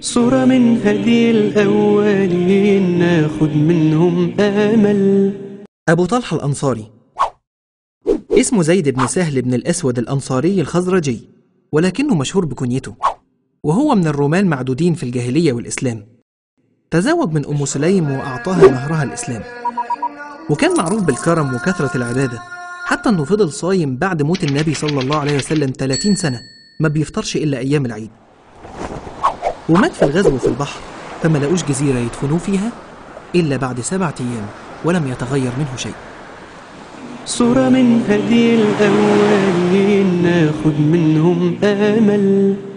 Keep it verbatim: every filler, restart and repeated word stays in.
صورة من هدي الأولين ناخد منهم آمل. أبو طلحة الأنصاري اسمه زيد بن سهل بن الأسود الأنصاري الخزرجي، ولكنه مشهور بكنيته، وهو من الرومان معدودين في الجاهلية والإسلام. تزوج من أم سليم وأعطاها مهرها الإسلام، وكان معروف بالكرم وكثرة العبادة، حتى أنه فضل صايم بعد موت النبي صلى الله عليه وسلم ثلاثين سنة، ما بيفطرش إلا أيام العيد. ومات في الغزو في البحر، فما لقوش جزيرة يدفنوه فيها إلا بعد سبعة أيام، ولم يتغير منه شيء. صورة من هدي الأولين ناخد منهم آمل.